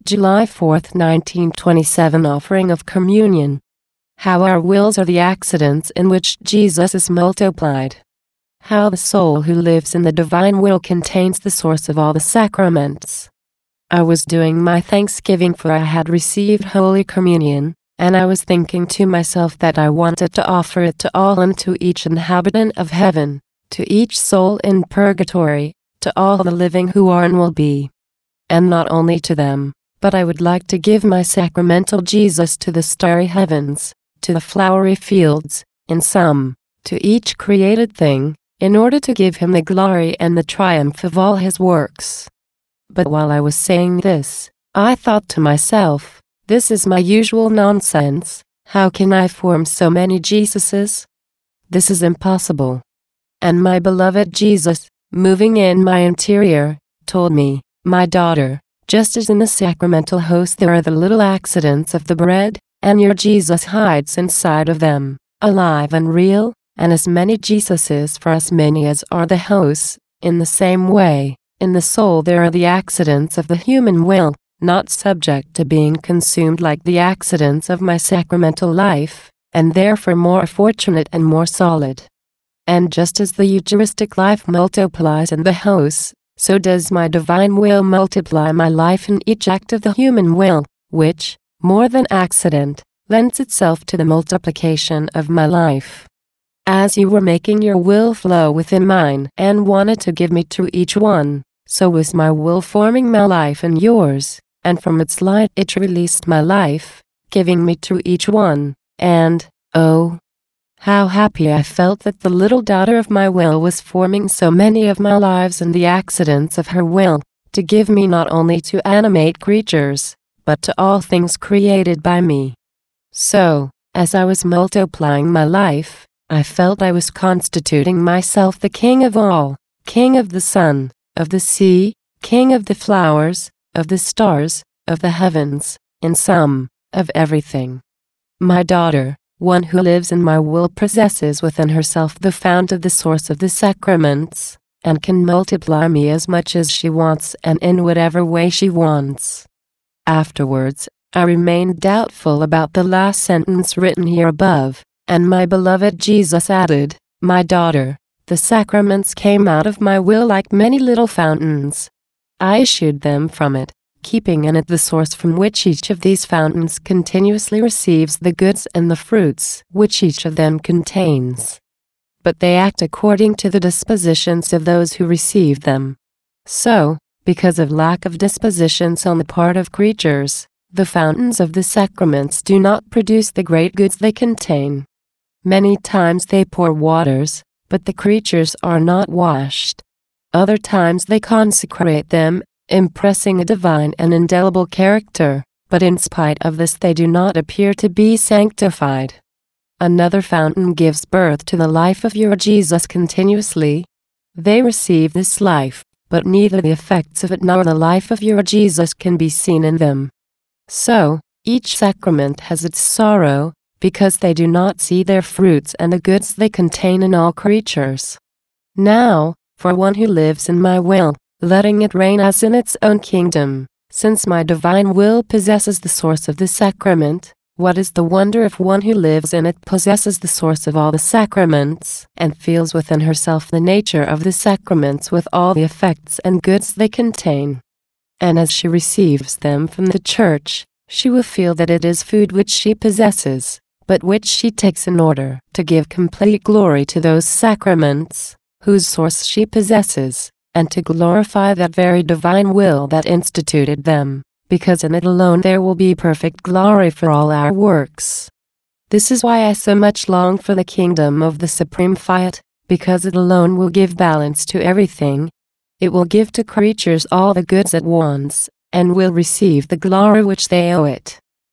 July 4, 1927 Offering of Communion. How our wills are the accidents in which Jesus is multiplied. How the soul who lives in the divine will contains the source of all the sacraments. I was doing my thanksgiving for I had received Holy Communion, and I was thinking to myself that I wanted to offer it to all and to each inhabitant of heaven, to each soul in purgatory, to all the living who are and will be. And not only to them, but I would like to give my sacramental Jesus to the starry heavens, to the flowery fields, in sum, to each created thing, in order to give him the glory and the triumph of all his works. But while I was saying this, I thought to myself, this is my usual nonsense, how can I form so many Jesuses? This is impossible. And my beloved Jesus, moving in my interior, told me, my daughter, just as in the sacramental host there are the little accidents of the bread, and your Jesus hides inside of them, alive and real, and as many Jesuses for as many as are the hosts, in the same way, in the soul there are the accidents of the human will, not subject to being consumed like the accidents of my sacramental life, and therefore more fortunate and more solid. And just as the Eucharistic life multiplies in the hosts, so does my divine will multiply my life in each act of the human will, which, more than accident, lends itself to the multiplication of my life. As you were making your will flow within mine and wanted to give me to each one, so was my will forming my life in yours, and from its light it released my life, giving me to each one, and, oh, how happy I felt that the little daughter of my will was forming so many of my lives in the accidents of her will, to give me not only to animate creatures, but to all things created by me. So, as I was multiplying my life, I felt I was constituting myself the king of all, king of the sun, of the sea, king of the flowers, of the stars, of the heavens, in sum, of everything. My daughter, one who lives in my will possesses within herself the fount of the source of the sacraments, and can multiply me as much as she wants and in whatever way she wants. Afterwards, I remained doubtful about the last sentence written here above, and my beloved Jesus added, my daughter, the sacraments came out of my will like many little fountains. I issued them from it, keeping in it the source from which each of these fountains continuously receives the goods and the fruits which each of them contains. But they act according to the dispositions of those who receive them. So, because of lack of dispositions on the part of creatures, the fountains of the sacraments do not produce the great goods they contain. Many times they pour waters, but the creatures are not washed. Other times they consecrate them, impressing a divine and indelible character, but in spite of this they do not appear to be sanctified. Another fountain gives birth to the life of your Jesus continuously. They receive this life, but neither the effects of it nor the life of your Jesus can be seen in them. So, each sacrament has its sorrow, because they do not see their fruits and the goods they contain in all creatures. Now, for one who lives in my will, letting it reign as in its own kingdom, since my divine will possesses the source of the sacrament, what is the wonder if one who lives in it possesses the source of all the sacraments, and feels within herself the nature of the sacraments with all the effects and goods they contain? And as she receives them from the Church, she will feel that it is food which she possesses, but which she takes in order to give complete glory to those sacraments, whose source she possesses, and to glorify that very divine will that instituted them, because in it alone there will be perfect glory for all our works. This is why I so much long for the kingdom of the Supreme Fiat, because it alone will give balance to everything. It will give to creatures all the goods at once, and will receive the glory which they owe it.